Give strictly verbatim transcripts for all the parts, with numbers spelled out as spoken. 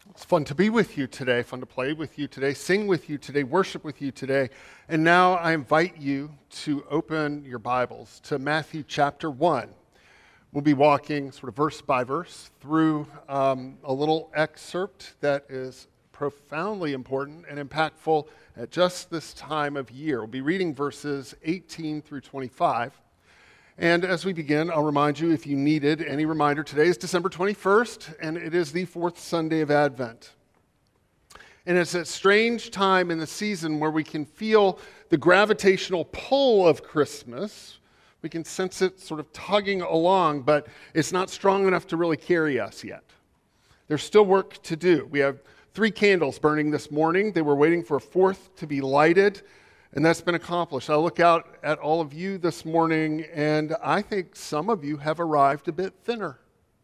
It's fun to be with you today, fun to play with you today, sing with you today, worship with you today. And now I invite you to open your Bibles to Matthew chapter one. We'll be walking sort of verse by verse through um, a little excerpt that is profoundly important and impactful at just this time of year. We'll be reading verses eighteen through twenty-five. And as we begin, I'll remind you, if you needed any reminder, today is December twenty-first, and it is the fourth Sunday of Advent. And it's a strange time in the season where we can feel the gravitational pull of Christmas. We can sense it sort of tugging along, but it's not strong enough to really carry us yet. There's still work to do. We have three candles burning this morning. They were waiting for a fourth to be lighted. And that's been accomplished. I look out at all of you this morning, and I think some of you have arrived a bit thinner.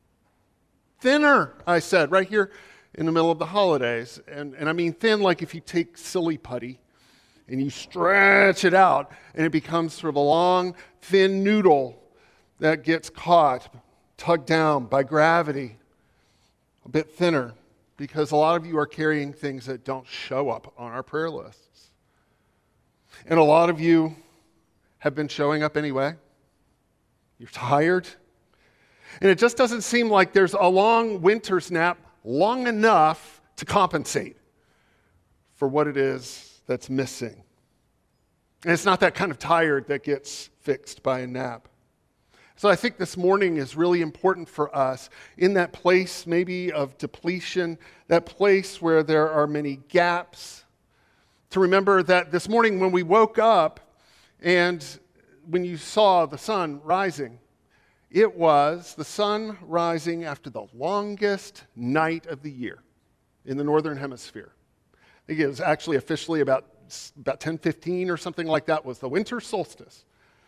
Thinner, I said, right here in the middle of the holidays. And, and I mean thin like if you take silly putty and you stretch it out, and it becomes sort of a long, thin noodle that gets caught, tugged down by gravity. A bit thinner, because a lot of you are carrying things that don't show up on our prayer lists. And a lot of you have been showing up anyway. You're tired. And it just doesn't seem like there's a long winter's nap long enough to compensate for what it is that's missing. And it's not that kind of tired that gets fixed by a nap. So I think this morning is really important for us in that place maybe of depletion, that place where there are many gaps, to remember that this morning when we woke up and when you saw the sun rising, it was the sun rising after the longest night of the year in the northern hemisphere. I think it was actually officially about, about ten fifteen or something like that was the winter solstice.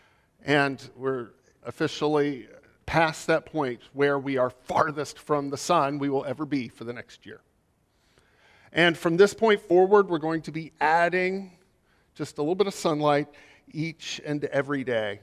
And we're officially past that point where we are farthest from the sun we will ever be for the next year. And from this point forward, we're going to be adding just a little bit of sunlight each and every day.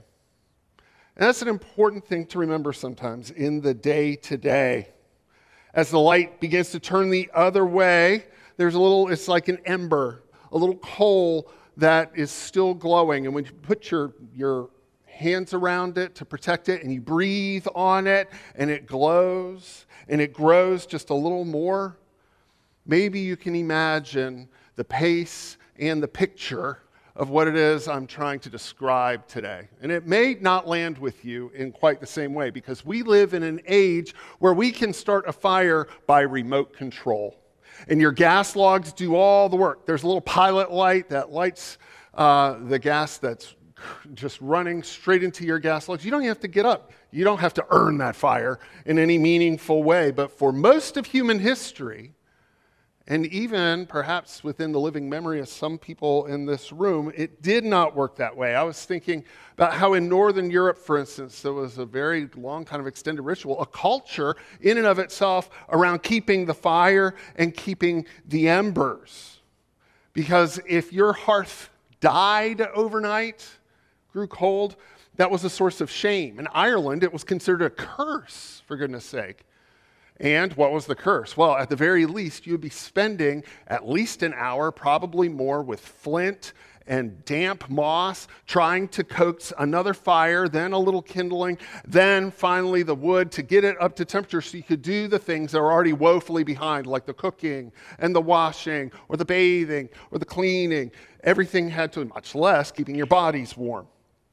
And that's an important thing to remember sometimes in the day-to-day. As the light begins to turn the other way, there's a little, it's like an ember, a little coal that is still glowing. And when you put your, your hands around it to protect it and you breathe on it and it glows and it grows just a little more, maybe you can imagine the pace and the picture of what it is I'm trying to describe today. And it may not land with you in quite the same way because we live in an age where we can start a fire by remote control. And your gas logs do all the work. There's a little pilot light that lights uh, the gas that's just running straight into your gas logs. You don't have to get up. You don't have to earn that fire in any meaningful way. But for most of human history, and even perhaps within the living memory of some people in this room, it did not work that way. I was thinking about how in Northern Europe, for instance, there was a very long kind of extended ritual, a culture in and of itself around keeping the fire and keeping the embers. Because if your hearth died overnight, grew cold, that was a source of shame. In Ireland, it was considered a curse, for goodness sake. And what was the curse? Well, at the very least, you would be spending at least an hour, probably more, with flint and damp moss, trying to coax another fire, then a little kindling, then finally the wood to get it up to temperature so you could do the things that are already woefully behind, like the cooking and the washing or the bathing or the cleaning. Everything had to, much less keeping your bodies warm.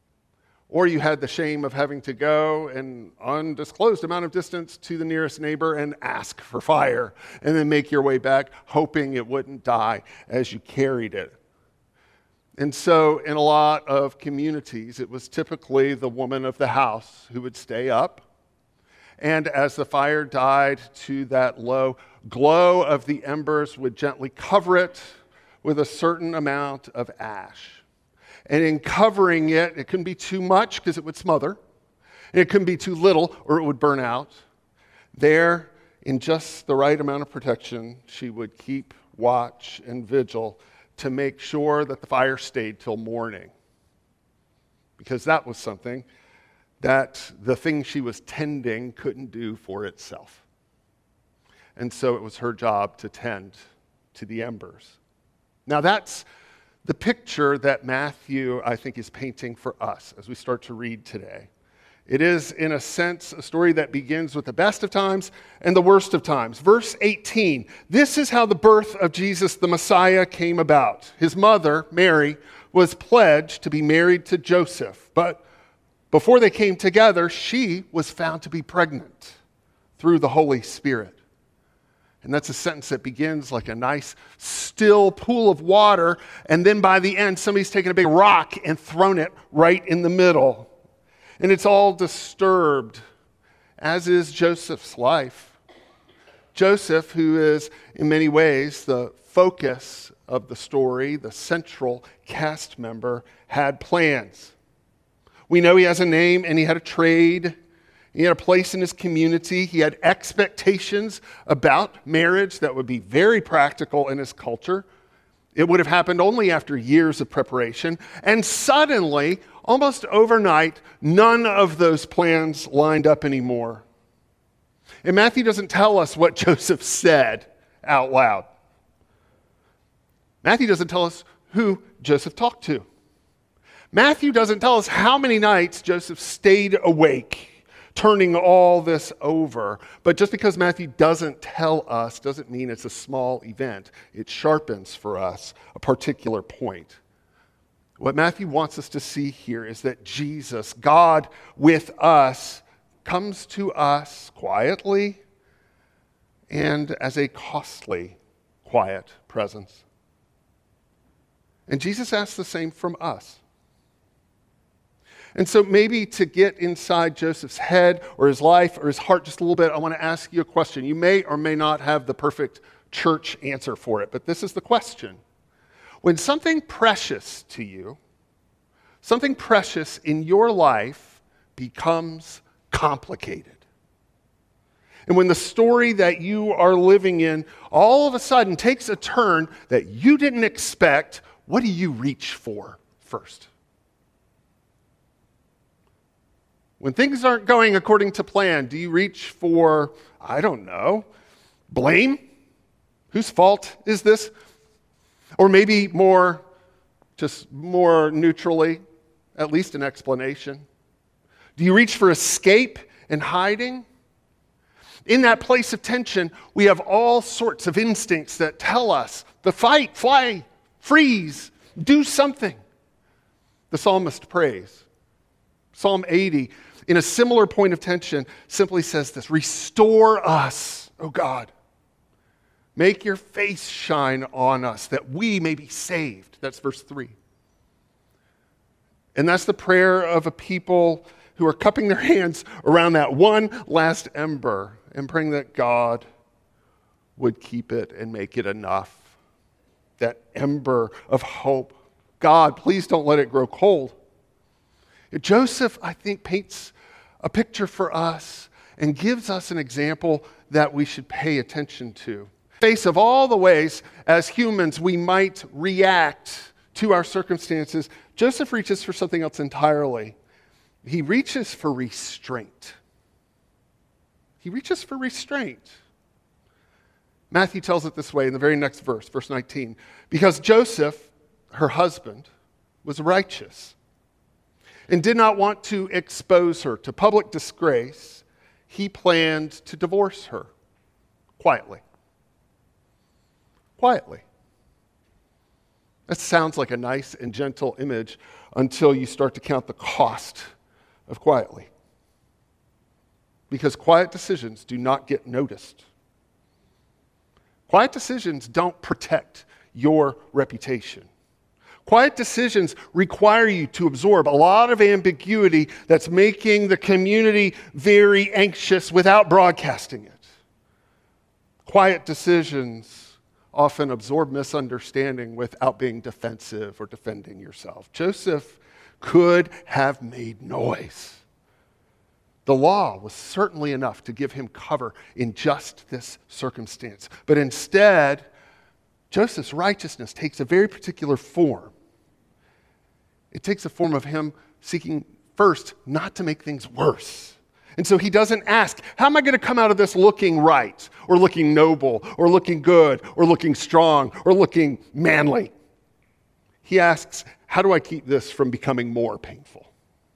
Or you had the shame of having to go an undisclosed amount of distance to the nearest neighbor and ask for fire, and then make your way back, hoping it wouldn't die as you carried it. And so in a lot of communities, it was typically the woman of the house who would stay up. And as the fire died to that low glow of the embers, would gently cover it with a certain amount of ash. And in covering it, it couldn't be too much because it would smother. And it couldn't be too little or it would burn out. There, in just the right amount of protection, she would keep watch and vigil to make sure that the fire stayed till morning. Because that was something that the thing she was tending couldn't do for itself. and so it was her job to tend to the embers. Now that's the picture that Matthew, I think, is painting for us as we start to read today. It is, in a sense, a story that begins with the best of times and the worst of times. Verse eighteen, this is how the birth of Jesus the Messiah came about. His mother, Mary, was pledged to be married to Joseph, but before they came together, she was found to be pregnant through the Holy Spirit. And that's a sentence that begins like a nice, still pool of water, and then by the end, somebody's taken a big rock and thrown it right in the middle. And it's all disturbed, as is Joseph's life. Joseph, who is in many ways the focus of the story, the central cast member, had plans. We know he has a name and he had a trade. He had a place in his community. He had expectations about marriage that would be very practical in his culture. It would have happened only after years of preparation. And suddenly, almost overnight, none of those plans lined up anymore. And Matthew doesn't tell us what Joseph said out loud. Matthew doesn't tell us who Joseph talked to. Matthew doesn't tell us how many nights Joseph stayed awake, turning all this over. But just because Matthew doesn't tell us doesn't mean it's a small event. It sharpens for us a particular point. What Matthew wants us to see here is that Jesus, God with us, comes to us quietly and as a costly, quiet presence. And Jesus asks the same from us. And so maybe to get inside Joseph's head or his life or his heart just a little bit, I want to ask you a question. You may or may not have the perfect church answer for it, but this is the question. When something precious to you, something precious in your life becomes complicated, and when the story that you are living in all of a sudden takes a turn that you didn't expect, what do you reach for first? When things aren't going according to plan, do you reach for, I don't know, blame? Whose fault is this? Or maybe more, just more neutrally, at least an explanation. Do you reach for escape and hiding? In that place of tension, we have all sorts of instincts that tell us to fight, fly, freeze, do something. The psalmist prays. Psalm eighty, in a similar point of tension, simply says this: restore us, O God. Make your face shine on us that we may be saved. That's verse three. And that's the prayer of a people who are cupping their hands around that one last ember and praying that God would keep it and make it enough. That ember of hope. God, please don't let it grow cold. Joseph, I think, paints a picture for us and gives us an example that we should pay attention to. In the face of all the ways as humans we might react to our circumstances, Joseph reaches for something else entirely. He reaches for restraint. He reaches for restraint. Matthew tells it this way in the very next verse, verse nineteen. Because Joseph, her husband, was righteous and did not want to expose her to public disgrace, he planned to divorce her quietly. Quietly. That sounds like a nice and gentle image until you start to count the cost of quietly. Because quiet decisions do not get noticed. Quiet decisions don't protect your reputation. Quiet decisions require you to absorb a lot of ambiguity that's making the community very anxious without broadcasting it. Quiet decisions often absorb misunderstanding without being defensive or defending yourself. Joseph could have made noise. The law was certainly enough to give him cover in just this circumstance. But instead, Joseph's righteousness takes a very particular form. It takes a form of him seeking first not to make things worse, And so he doesn't ask, how am I going to come out of this looking right, or looking noble, or looking good, or looking strong, or looking manly? He asks, how do I keep this from becoming more painful?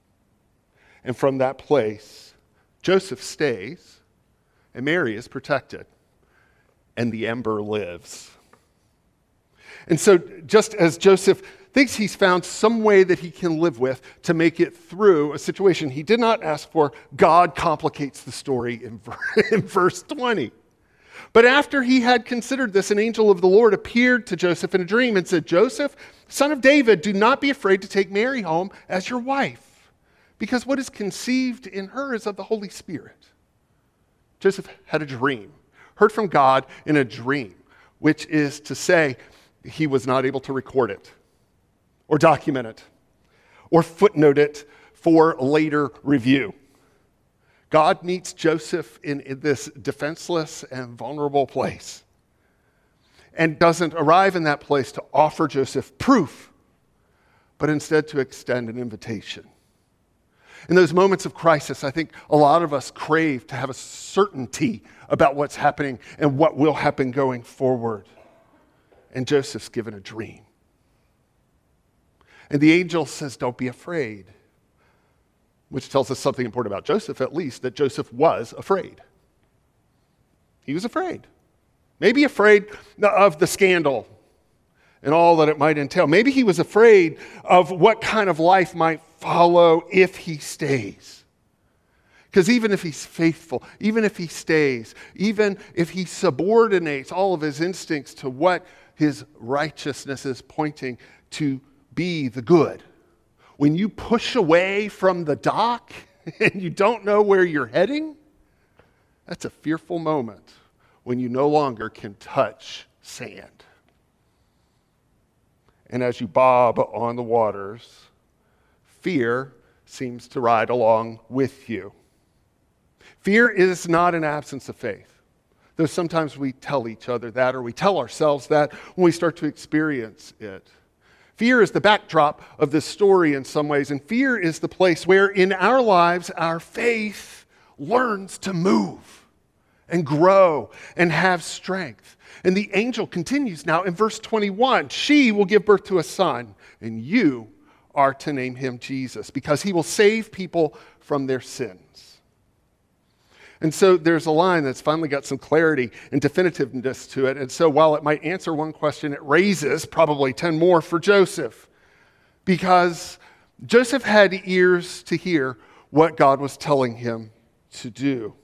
And from that place, Joseph stays, and Mary is protected, and the ember lives. And so just as Joseph thinks he's found some way that he can live with to make it through a situation he did not ask for, God complicates the story in, in verse twenty. But after he had considered this, an angel of the Lord appeared to Joseph in a dream and said, Joseph, son of David, do not be afraid to take Mary home as your wife, because what is conceived in her is of the Holy Spirit. Joseph had a dream, heard from God in a dream, which is to say, he was not able to record it, or document it, or footnote it for later review. God meets Joseph in, in this defenseless and vulnerable place, and doesn't arrive in that place to offer Joseph proof, but instead to extend an invitation. In those moments of crisis, I think a lot of us crave to have a certainty about what's happening and what will happen going forward. And Joseph's given a dream. And the angel says, don't be afraid, which tells us something important about Joseph, at least, that Joseph was afraid. He was afraid. Maybe afraid of the scandal and all that it might entail. Maybe he was afraid of what kind of life might follow if he stays. Because even if he's faithful, even if he stays, even if he subordinates all of his instincts to what his righteousness is pointing to be the good, when you push away from the dock and you don't know where you're heading, that's a fearful moment when you no longer can touch sand. And as you bob on the waters, fear seems to ride along with you. Fear is not an absence of faith, though sometimes we tell each other that, or we tell ourselves that when we start to experience it. Fear is the backdrop of this story in some ways, and fear is the place where in our lives our faith learns to move and grow and have strength. And the angel continues now in verse twenty-one. She will give birth to a son, and you are to name him Jesus, because he will save people from their sins. And so there's a line that's finally got some clarity and definitiveness to it. And so while it might answer one question, it raises probably ten more for Joseph, because Joseph had ears to hear what God was telling him to do.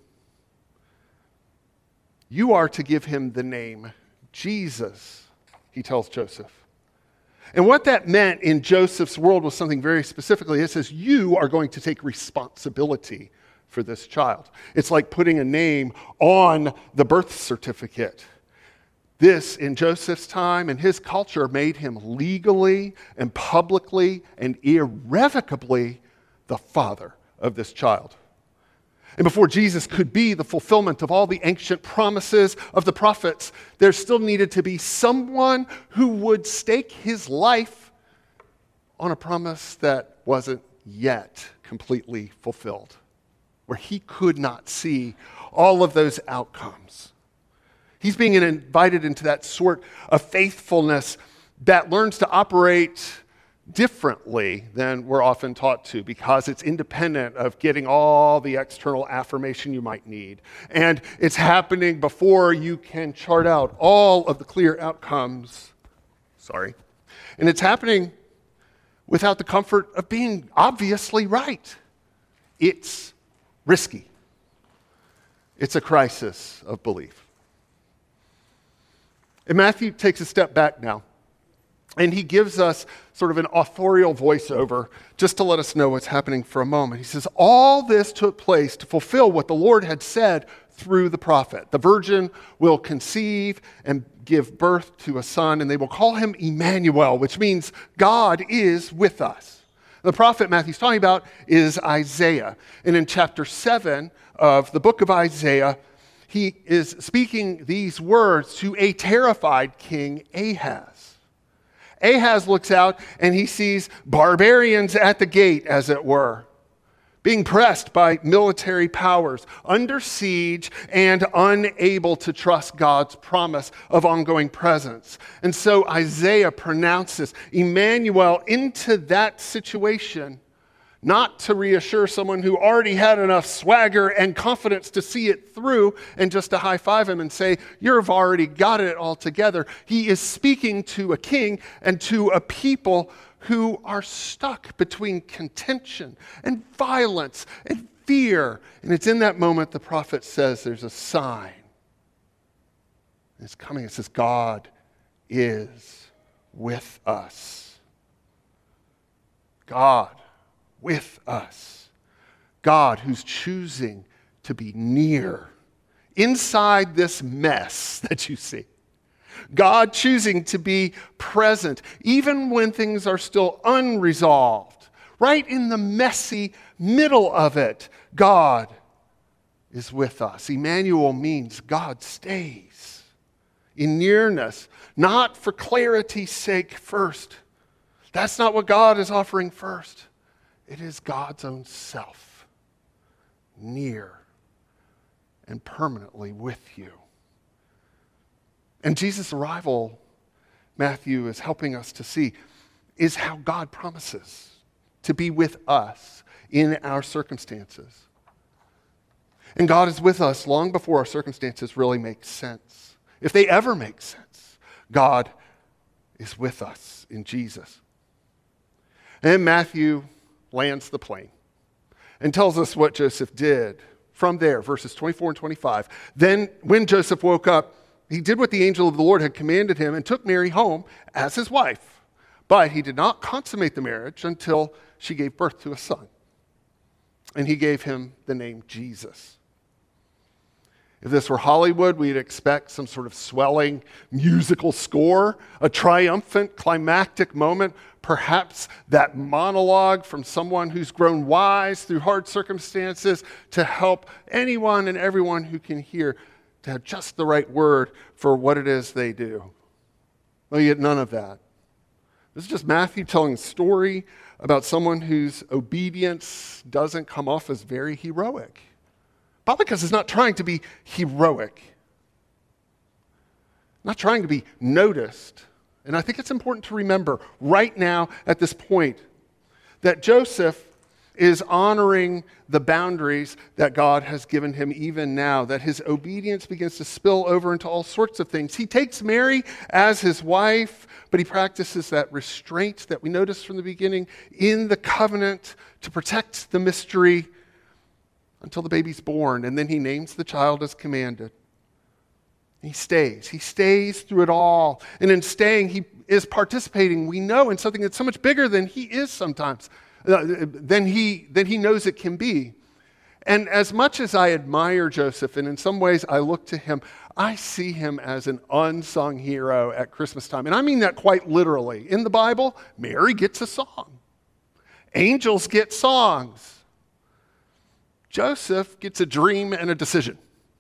You are to give him the name Jesus, he tells Joseph. And what that meant in Joseph's world was something very specifically. It says, you are going to take responsibility for this child. It's like putting a name on the birth certificate. This, in Joseph's time and his culture, made him legally and publicly and irrevocably the father of this child. And before Jesus could be the fulfillment of all the ancient promises of the prophets, there still needed to be someone who would stake his life on a promise that wasn't yet completely fulfilled, where he could not see all of those outcomes. He's being invited into that sort of faithfulness that learns to operate differently than we're often taught to, because it's independent of getting all the external affirmation you might need. And it's happening before you can chart out all of the clear outcomes. Sorry. And it's happening without the comfort of being obviously right. It's risky. It's a crisis of belief. And Matthew takes a step back now, and he gives us sort of an authorial voiceover just to let us know what's happening for a moment. He says, all this took place to fulfill what the Lord had said through the prophet. The virgin will conceive and give birth to a son, and they will call him Emmanuel, which means God is with us. The prophet Matthew's talking about is Isaiah. And in chapter seven of the book of Isaiah, he is speaking these words to a terrified king Ahaz. Ahaz looks out and he sees barbarians at the gate, as it were. being pressed by military powers, under siege, and unable to trust God's promise of ongoing presence. And so Isaiah pronounces Emmanuel into that situation, not to reassure someone who already had enough swagger and confidence to see it through and just to high-five him and say, you've already got it all together. He is speaking to a king and to a people who are stuck between contention and violence and fear. And it's in that moment the prophet says there's a sign. It's coming. It says, God is with us. God with us. God who's choosing to be near inside this mess that you see. God choosing to be present even when things are still unresolved. Right in the messy middle of it, God is with us. Emmanuel means God stays in nearness, not for clarity's sake first. That's not what God is offering first. It is God's own self, near and permanently with you. And Jesus' arrival, Matthew is helping us to see, is how God promises to be with us in our circumstances. And God is with us long before our circumstances really make sense. If they ever make sense, God is with us in Jesus. And Matthew lands the plane and tells us what Joseph did. From there, verses twenty-four and twenty-five. Then when Joseph woke up, he did what the angel of the Lord had commanded him and took Mary home as his wife. But he did not consummate the marriage until she gave birth to a son. And he gave him the name Jesus. If this were Hollywood, we'd expect some sort of swelling musical score, a triumphant, climactic moment, perhaps that monologue from someone who's grown wise through hard circumstances to help anyone and everyone who can hear to have just the right word for what it is they do. Well, you get none of that. This is just Matthew telling a story about someone whose obedience doesn't come off as very heroic. Probably because it's not trying to be heroic. Not trying to be noticed. And I think it's important to remember right now at this point that Joseph is honoring the boundaries that God has given him even now, that his obedience begins to spill over into all sorts of things. He takes Mary as his wife, but he practices that restraint that we noticed from the beginning in the covenant to protect the mystery until the baby's born, and then he names the child as commanded. He stays. He stays through it all. And in staying, he is participating, we know, in something that's so much bigger than he is sometimes. Than he, than he knows it can be. And as much as I admire Joseph, and in some ways I look to him, I see him as an unsung hero at Christmas time. And I mean that quite literally. In the Bible, Mary gets a song. Angels get songs. Joseph gets a dream and a decision.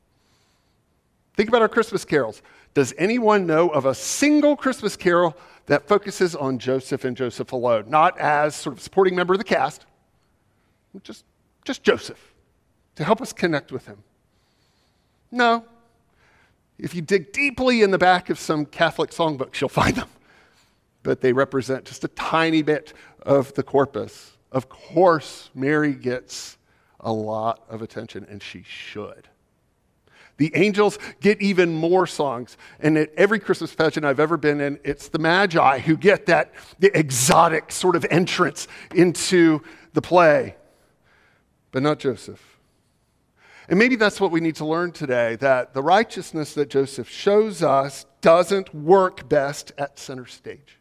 Think about our Christmas carols. Does anyone know of a single Christmas carol that focuses on Joseph and Joseph alone, not as sort of supporting member of the cast, just, just Joseph, to help us connect with him? No. If you dig deeply in the back of some Catholic songbooks, you'll find them. But they represent just a tiny bit of the corpus. Of course, Mary gets a lot of attention, and she should. The angels get even more songs. And at every Christmas pageant I've ever been in, it's the Magi who get that the exotic sort of entrance into the play, but not Joseph. And maybe that's what we need to learn today, that the righteousness that Joseph shows us doesn't work best at center stage.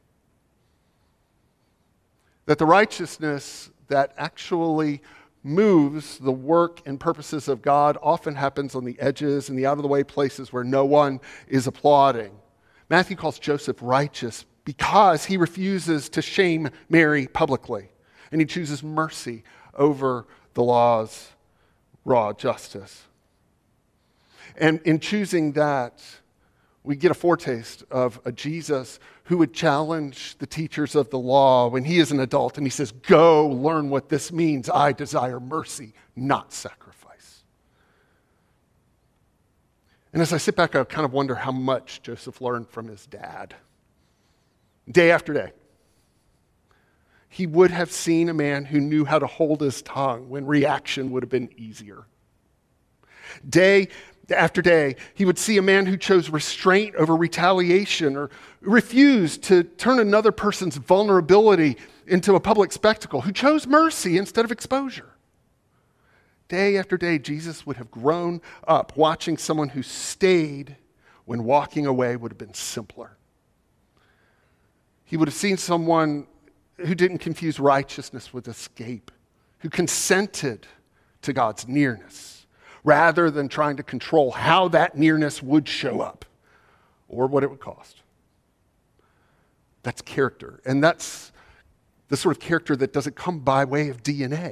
That the righteousness that actually moves the work and purposes of God often happens on the edges and the out-of-the-way places where no one is applauding. Matthew calls Joseph righteous because he refuses to shame Mary publicly, and he chooses mercy over the law's raw justice. And in choosing that, we get a foretaste of a Jesus who would challenge the teachers of the law when he is an adult and he says, go learn what this means. I desire mercy, not sacrifice. And as I sit back, I kind of wonder how much Joseph learned from his dad. Day after day, he would have seen a man who knew how to hold his tongue when reaction would have been easier. Day after day, he would see a man who chose restraint over retaliation or refused to turn another person's vulnerability into a public spectacle, who chose mercy instead of exposure. Day after day, Jesus would have grown up watching someone who stayed when walking away would have been simpler. He would have seen someone who didn't confuse righteousness with escape, who consented to God's nearness, rather than trying to control how that nearness would show up or what it would cost. That's character, and that's the sort of character that doesn't come by way of D N A.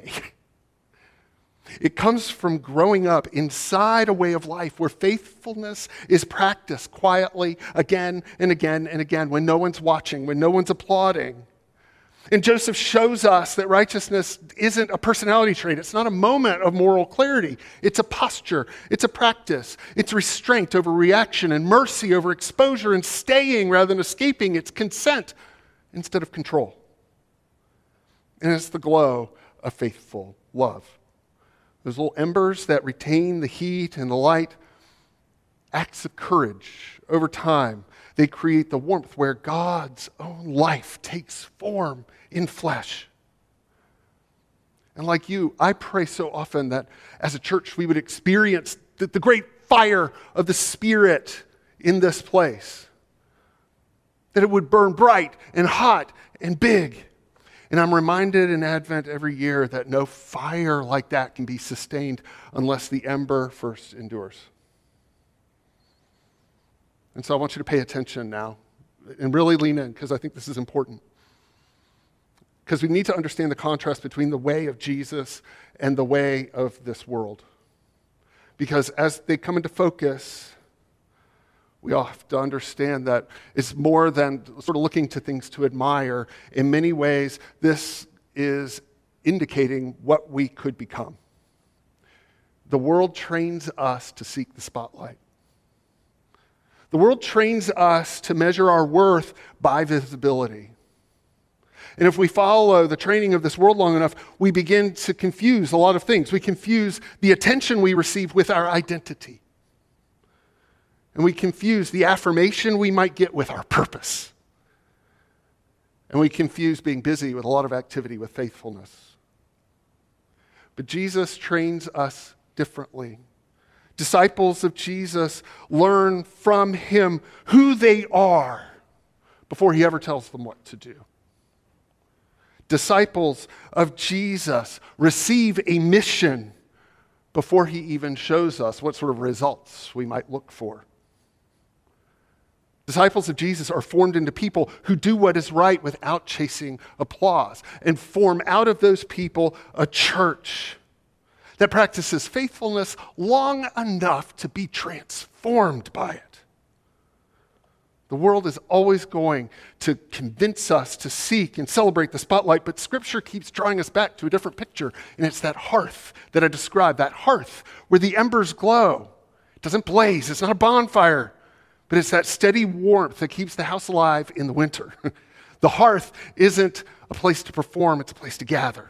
It comes from growing up inside a way of life where faithfulness is practiced quietly again and again and again when no one's watching, when no one's applauding. And Joseph shows us that righteousness isn't a personality trait. It's not a moment of moral clarity. It's a posture. It's a practice. It's restraint over reaction and mercy over exposure and staying rather than escaping. It's consent instead of control. And it's the glow of faithful love. Those little embers that retain the heat and the light, acts of courage over time. They create the warmth where God's own life takes form in flesh. And like you, I pray so often that as a church we would experience the, the great fire of the Spirit in this place. That it would burn bright and hot and big. And I'm reminded in Advent every year that no fire like that can be sustained unless the ember first endures. And so I want you to pay attention now and really lean in, because I think this is important. Because we need to understand the contrast between the way of Jesus and the way of this world. Because as they come into focus, we all have to understand that it's more than sort of looking to things to admire. In many ways, this is indicating what we could become. The world trains us to seek the spotlight. The world trains us to measure our worth by visibility. And if we follow the training of this world long enough, we begin to confuse a lot of things. We confuse the attention we receive with our identity. And we confuse the affirmation we might get with our purpose. And we confuse being busy with a lot of activity with faithfulness. But Jesus trains us differently. Disciples of Jesus learn from him who they are before he ever tells them what to do. Disciples of Jesus receive a mission before he even shows us what sort of results we might look for. Disciples of Jesus are formed into people who do what is right without chasing applause, and form out of those people a church that practices faithfulness long enough to be transformed by it. The world is always going to convince us to seek and celebrate the spotlight, but Scripture keeps drawing us back to a different picture, and it's that hearth that I described, that hearth where the embers glow. It doesn't blaze, it's not a bonfire, but it's that steady warmth that keeps the house alive in the winter. The hearth isn't a place to perform, it's a place to gather.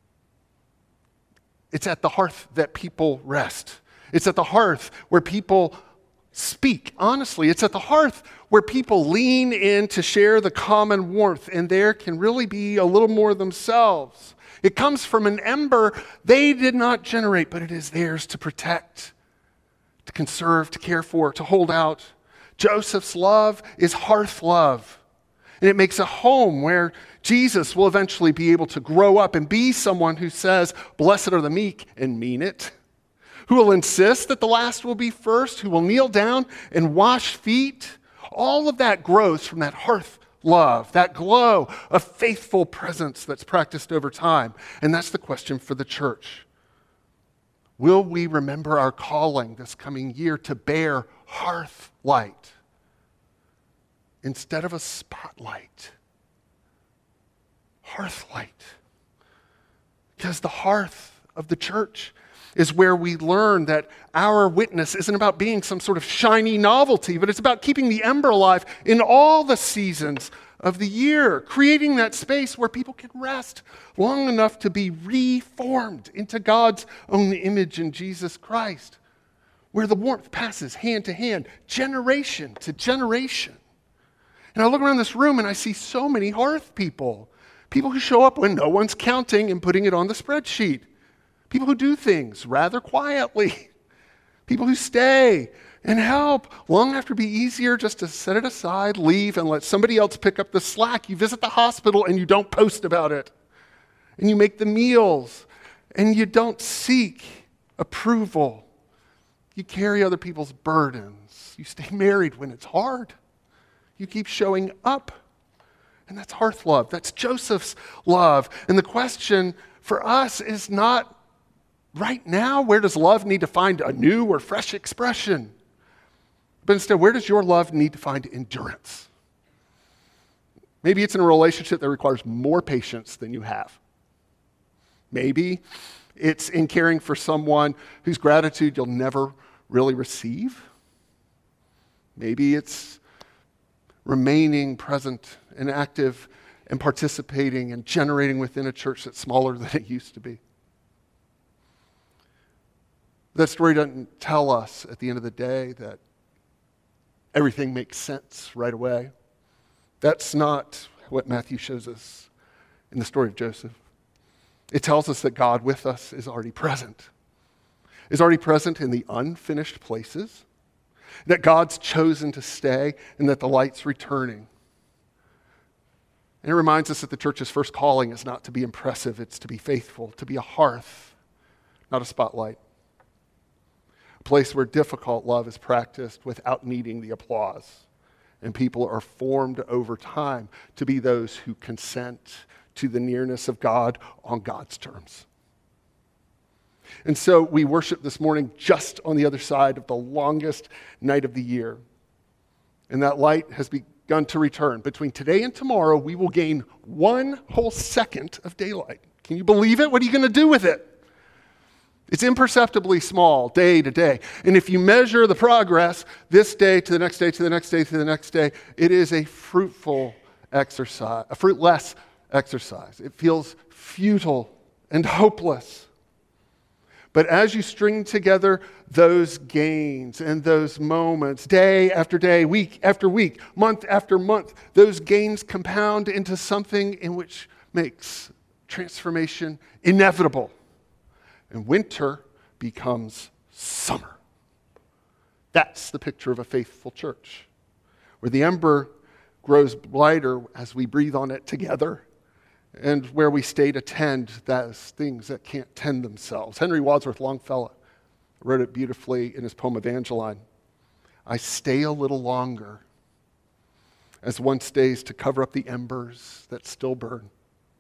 It's at the hearth that people rest. It's at the hearth where people speak honestly. It's at the hearth where people lean in to share the common warmth, and there can really be a little more themselves. It comes from an ember they did not generate, but it is theirs to protect, to conserve, to care for, to hold out. Joseph's love is hearth love, and it makes a home where Jesus will eventually be able to grow up and be someone who says, "Blessed are the meek," and mean it, who will insist that the last will be first, who will kneel down and wash feet. All of that grows from that hearth love, that glow of faithful presence that's practiced over time. And that's the question for the church. Will we remember our calling this coming year to bear hearth light instead of a spotlight. Hearth light. Because the hearth of the church is where we learn that our witness isn't about being some sort of shiny novelty, but it's about keeping the ember alive in all the seasons of the year, creating that space where people can rest long enough to be reformed into God's own image in Jesus Christ, where the warmth passes hand to hand, generation to generation. And I look around this room and I see so many hearth people, people who show up when no one's counting and putting it on the spreadsheet. People who do things rather quietly. People who stay and help long after it'd be easier just to set it aside, leave, and let somebody else pick up the slack. You visit the hospital and you don't post about it. And you make the meals and you don't seek approval. You carry other people's burdens. You stay married when it's hard. You keep showing up. And that's hearth love. That's Joseph's love. And the question for us is not, right now, where does love need to find a new or fresh expression? But instead, where does your love need to find endurance? Maybe it's in a relationship that requires more patience than you have. Maybe it's in caring for someone whose gratitude you'll never really receive. Maybe it's remaining present and active and participating and generating within a church that's smaller than it used to be. That story doesn't tell us at the end of the day that everything makes sense right away. That's not what Matthew shows us in the story of Joseph. It tells us that God with us is already present, is already present in the unfinished places, that God's chosen to stay, and that the light's returning. And it reminds us that the church's first calling is not to be impressive, it's to be faithful, to be a hearth, not a spotlight. A place where difficult love is practiced without needing the applause. And people are formed over time to be those who consent to the nearness of God on God's terms. And so we worship this morning just on the other side of the longest night of the year. And that light has begun to return. Between today and tomorrow, we will gain one whole second of daylight. Can you believe it? What are you going to do with it? It's imperceptibly small day to day. And if you measure the progress this day to the next day to the next day to the next day, it is a fruitful exercise, a fruitless exercise. It feels futile and hopeless. But as you string together those gains and those moments, day after day, week after week, month after month, those gains compound into something in which makes transformation inevitable. And winter becomes summer. That's the picture of a faithful church, where the ember grows brighter as we breathe on it together, and where we stay to tend those things that can't tend themselves. Henry Wadsworth Longfellow wrote it beautifully in his poem Evangeline. I stay a little longer, as one stays to cover up the embers that still burn.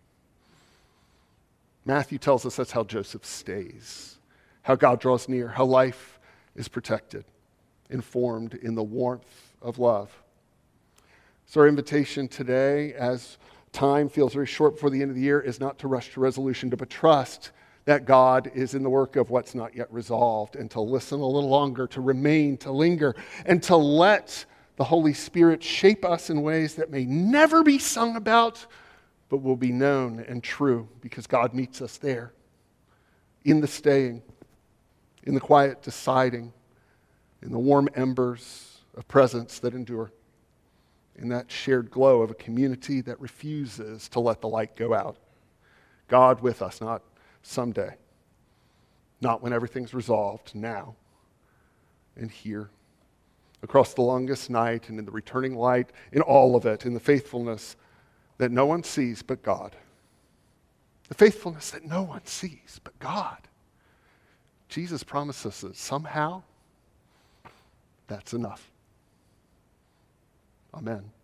Matthew tells us that's how Joseph stays, how God draws near, how life is protected, informed in the warmth of love. So our invitation today, as time feels very short before the end of the year, is not to rush to resolution, but trust that God is in the work of what's not yet resolved, and to listen a little longer, to remain, to linger, and to let the Holy Spirit shape us in ways that may never be sung about, but will be known and true because God meets us there, in the staying, in the quiet deciding, in the warm embers of presence that endure, in that shared glow of a community that refuses to let the light go out. God with us, not someday, not when everything's resolved, now and here, across the longest night and in the returning light, in all of it, in the faithfulness that no one sees but God. The faithfulness that no one sees but God. Jesus promises that somehow that's enough. Amen.